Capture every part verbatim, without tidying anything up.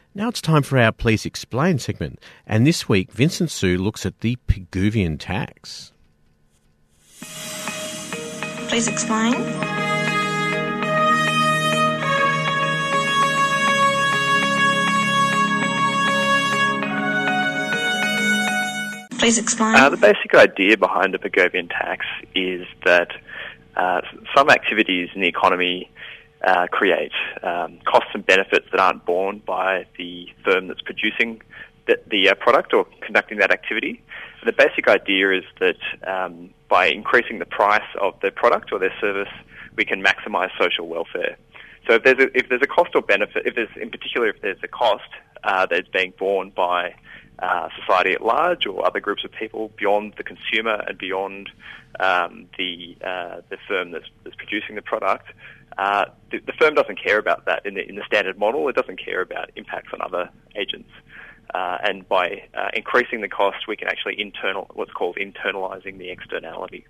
Now it's time for our Please Explain segment, and this week Vincent Su looks at the Pigouvian tax. Please explain. Please explain. Uh, the basic idea behind the Pigouvian tax is that uh, some activities in the economy uh, create um, costs and benefits that aren't borne by the firm that's producing the, the uh, product or conducting that activity. And the basic idea is that um, by increasing the price of their product or their service, we can maximise social welfare. So if there's a, if there's a cost or benefit, if there's in particular if there's a cost uh, that's being borne by Uh, society at large or other groups of people beyond the consumer and beyond um, the uh, the firm that's, that's producing the product, uh, the, the firm doesn't care about that in the, in the standard model. It doesn't care about impacts on other agents. Uh, and by uh, increasing the cost, we can actually internal what's called internalising the externality.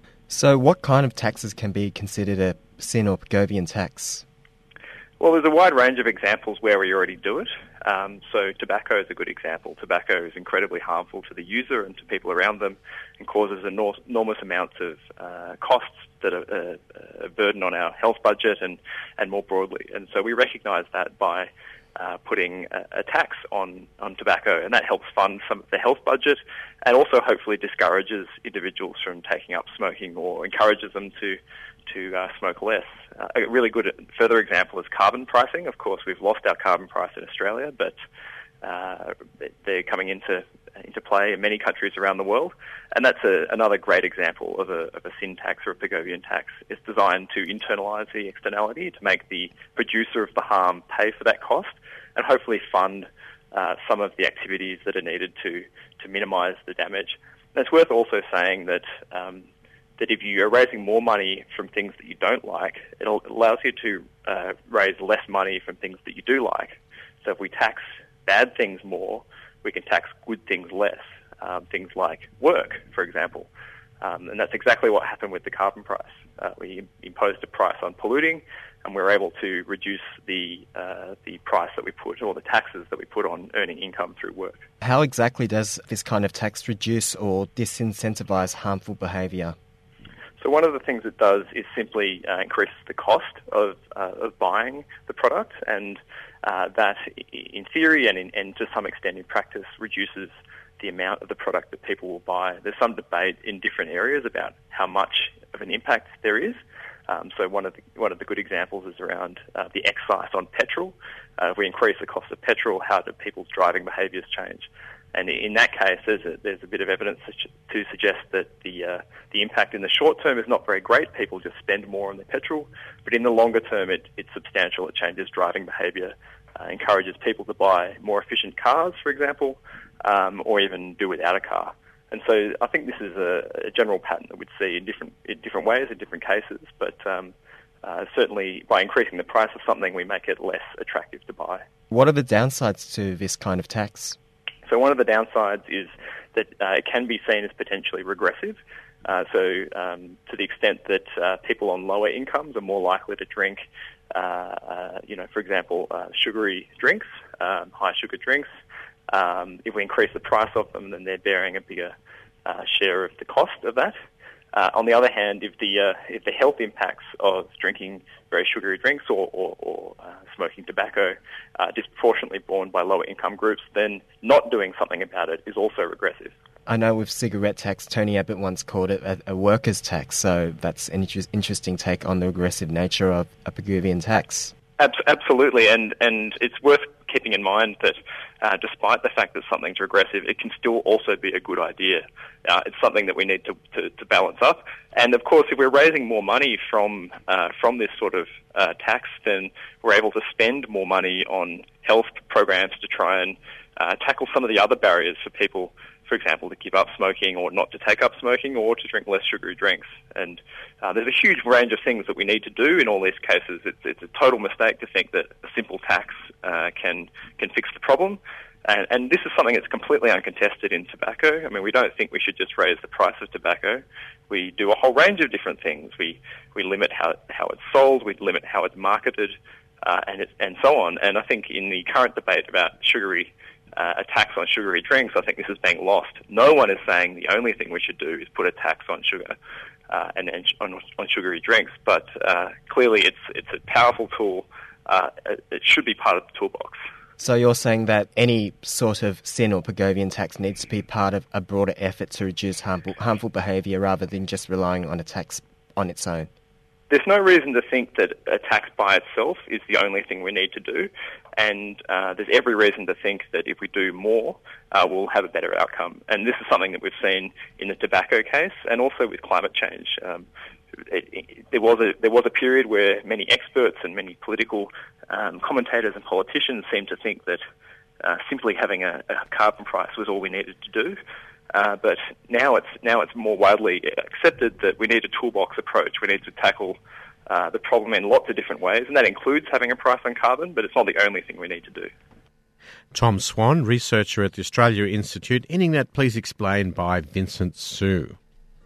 So what kind of taxes can be considered a sin or Pigouvian tax? Well, there's a wide range of examples where we already do it. Um, so tobacco is a good example. Tobacco is incredibly harmful to the user and to people around them and causes enor- enormous amounts of uh, costs that are uh, a burden on our health budget and, and more broadly. And so we recognise that by uh, putting a, a tax on, on tobacco, and that helps fund some of the health budget and also hopefully discourages individuals from taking up smoking or encourages them to to uh, smoke less. Uh, a really good further example is carbon pricing. Of course, we've lost our carbon price in Australia, but uh, they're coming into into play in many countries around the world. And that's a, another great example of a, of a sin tax or a Pigouvian tax. It's designed to internalise the externality, to make the producer of the harm pay for that cost, and hopefully fund uh, some of the activities that are needed to, to minimise the damage. And it's worth also saying that um, that if you are raising more money from things that you don't like, it allows you to uh, raise less money from things that you do like. So if we tax bad things more, we can tax good things less, um, things like work, for example. Um, and that's exactly what happened with the carbon price. Uh, we imposed a price on polluting, and we were able to reduce the uh, the price that we put, or the taxes that we put on earning income through work. How exactly does this kind of tax reduce or disincentivise harmful behaviour? So one of the things it does is simply uh, increase the cost of uh, of buying the product, and uh, that, in theory and, in, and to some extent in practice, reduces the amount of the product that people will buy. There's some debate in different areas about how much of an impact there is. Um, so one of the one of the good examples is around uh, the excise on petrol. Uh, if we increase the cost of petrol, how do people's driving behaviours change? And in that case, there's a, there's a bit of evidence to suggest that the uh, the impact in the short term is not very great. People just spend more on their petrol. But in the longer term, it, it's substantial. It changes driving behaviour, uh, encourages people to buy more efficient cars, for example, um, or even do without a car. And so I think this is a, a general pattern that we'd see in different in different ways, in different cases. But um, uh, certainly by increasing the price of something, we make it less attractive to buy. What are the downsides to this kind of tax? So one of the downsides is that uh, it can be seen as potentially regressive. Uh, so um, to the extent that uh, people on lower incomes are more likely to drink, uh, uh, you know, for example, uh, sugary drinks, um, high sugar drinks. Um, if we increase the price of them, then they're bearing a bigger uh, share of the cost of that. Uh, on the other hand, if the uh, if the health impacts of drinking very sugary drinks or, or, or uh, smoking tobacco are disproportionately borne by lower income groups, then not doing something about it is also regressive. I know with cigarette tax, Tony Abbott once called it a, a workers' tax, so that's an inter- interesting take on the regressive nature of a Pigouvian tax. Absolutely, and, and it's worth keeping in mind that uh, despite the fact that something's regressive, it can still also be a good idea. Uh, it's something that we need to, to, to balance up. And of course, if we're raising more money from uh, from this sort of uh, tax, then we're able to spend more money on health programs to try and uh, tackle some of the other barriers for people, for example, to give up smoking or not to take up smoking or to drink less sugary drinks. And uh, there's a huge range of things that we need to do in all these cases. It's, it's a total mistake to think that a simple tax uh, can can fix the problem. And, and this is something that's completely uncontested in tobacco. I mean, we don't think we should just raise the price of tobacco. We do a whole range of different things. We we limit how how it's sold. We limit how it's marketed. uh, and it, and so on. And I think in the current debate about sugary uh, a tax on sugary drinks, I think this is being lost. No one is saying the only thing we should do is put a tax on sugar uh, and, and on, on sugary drinks, but uh, clearly it's it's a powerful tool. Uh, it should be part of the toolbox. So you're saying that any sort of sin or Pigouvian tax needs to be part of a broader effort to reduce harmful, harmful behaviour rather than just relying on a tax on its own? There's no reason to think that a tax by itself is the only thing we need to do, and uh, there's every reason to think that if we do more, uh, we'll have a better outcome. And this is something that we've seen in the tobacco case and also with climate change. Um, It, it, there was a there was a period where many experts and many political um, commentators and politicians seemed to think that uh, simply having a, a carbon price was all we needed to do. Uh, but now it's now it's more widely accepted that we need a toolbox approach. We need to tackle uh, the problem in lots of different ways, and that includes having a price on carbon. But it's not the only thing we need to do. Tom Swan, researcher at the Australia Institute, ending that Please Explain by Vincent Su.